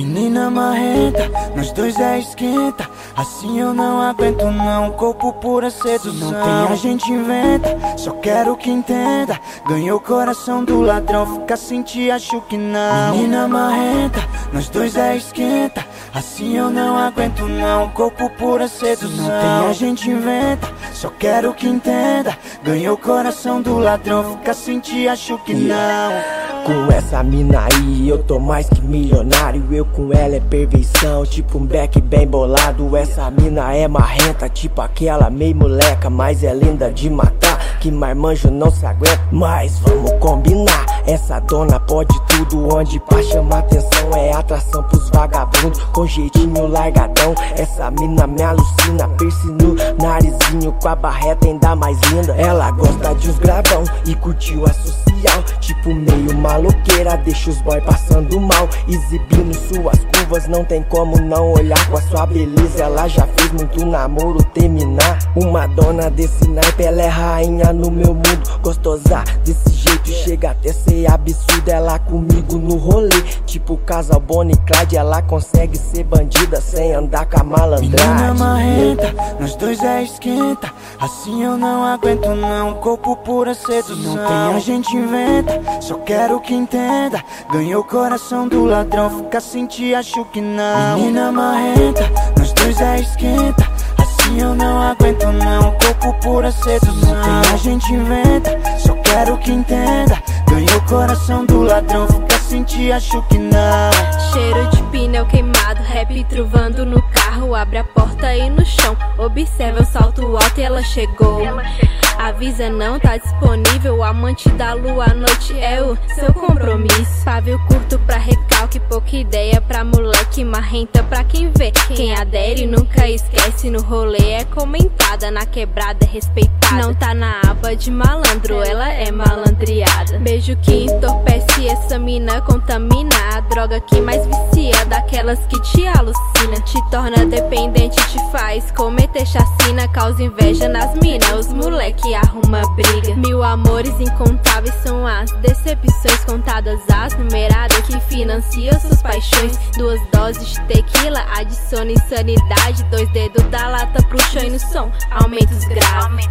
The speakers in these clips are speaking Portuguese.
Menina marrenta, nós dois é esquenta. Assim eu não aguento não, corpo pura sedução. Não tem a gente inventa, só quero que entenda. Ganhou o coração do ladrão, fica assim te acho que não. Menina marrenta, nós dois é esquenta. Assim eu não aguento não, corpo pura sedução. Não tem a gente inventa, só quero que entenda. Ganhou o coração do ladrão, fica assim te acho que não. Com essa mina aí eu tô mais que milionário. Eu com ela é perfeição, tipo um beck bem bolado. Essa mina é marrenta, tipo aquela meio moleca, mas é linda de matar. Que marmanjo não se aguenta, mas vamos combinar. Essa dona pode tudo, onde pra chamar atenção é atração pros vagabundos, com jeitinho largadão. Essa mina me alucina, piercing no narizinho, com a barreta ainda mais linda. Ela gosta de uns gravão e curtiu a social, tipo meio maloqueira, deixa os boy passando mal, exibindo suas curvas, não tem como não olhar. Com a sua beleza ela já fez muito namoro terminar. Uma dona desse naipe, ela é rainha no meu mundo. Gostosa desse jeito, chega até ser absurdo. Ela comigo no rolê, tipo casal Bonnie e Clyde. Ela consegue ser bandida sem andar com a malandragem. Menina marrenta, nós dois é esquenta. Assim eu não aguento não, corpo pura sedução. Não tem a gente inventa, só quero que entenda. Ganhou o coração do ladrão, fica assim te acho que não. Menina marrenta, nós dois é esquenta. Assim eu não aguento não, corpo pura sedução. Não tem a gente inventa, só quero que entenda. Ganhou o coração do ladrão, fica assim te acho que não. Cheiro de pneu queimado, rap truvando no carro. Abre a porta aí no chão, observa o salto alto e ela chegou. Avisa não, tá disponível. O amante da lua à noite é o seu compromisso. Pavio curto pra recalque, pouca ideia pra moleque. Marrenta pra quem vê, quem adere nunca esquece. No rolê é comentada, na quebrada é respeitada. Não tá na aba de malandro, ela é malandreada. Beijo que entorpece, essa mina contamina. A droga que mais vicia, daquelas que te alucina. Te torna dependente, te faz cometer chacina. Causa inveja nas minas, os moleque arruma briga. Mil amores incontáveis são as decepções contadas, as numeradas que financiam suas paixões. 2 doses de tequila, adiciona insanidade. 2 dedos da lata pro chão e no som aumenta os graves.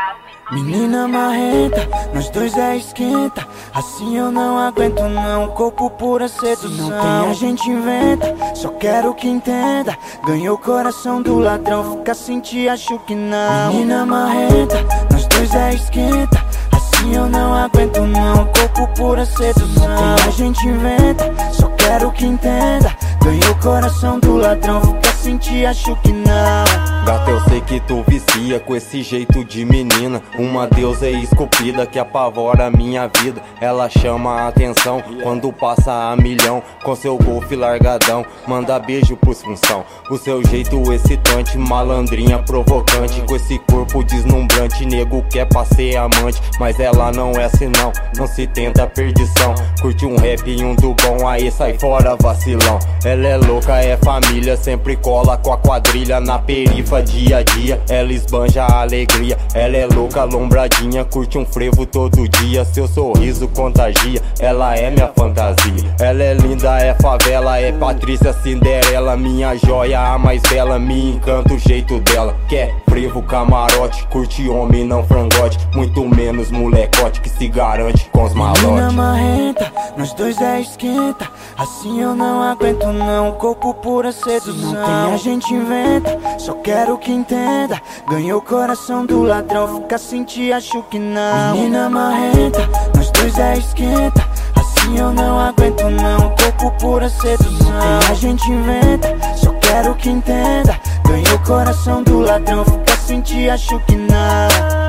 Menina marrenta, nós dois é esquenta. Assim eu não aguento não, corpo pura sedução. Não tem a gente inventa, só quero que entenda. Ganhou o coração do ladrão, fica assim te acho que não. Menina marrenta, nós dois é esquenta. Assim eu não aguento não, corpo pura sedução. Não tem a gente inventa, só quero que entenda. Ganhou o coração do ladrão, fica assim te acho que não. Gata, eu sei que tu vicia com esse jeito de menina. Uma deusa esculpida que apavora a minha vida. Ela chama a atenção quando passa a milhão. Com seu golfe largadão, manda beijo pros função. O seu jeito excitante, malandrinha provocante. Com esse corpo deslumbrante, nego quer pra ser amante. Mas ela não é assim não, não se tenta perdição. Curte um rap e um do bom, aí sai fora vacilão. Ela é louca, é família, sempre cola com a quadrilha. Na perifa dia a dia, ela esbanja a alegria. Ela é louca, lombradinha, curte um frevo todo dia. Seu sorriso contagia, ela é minha fantasia. Ela é linda, é favela, é Patrícia Cinderela. Minha joia, a mais bela, me encanta o jeito dela. Quer frevo, camarote, curte homem, não frangote. Muito menos molecote que se garante com os malotes. Menina marrenta, nós dois é esquenta. Assim eu não aguento não, corpo pura sedução. Não tem a gente inventa, só quero que entenda. Ganhou o coração do ladrão, fica assim te acho que não. Menina marrenta, nós dois é esquenta. Assim eu não aguento não, corpo pura sedução. Não tem a gente inventa, só quero que entenda. Ganhou o coração do ladrão, fica assim te acho que não.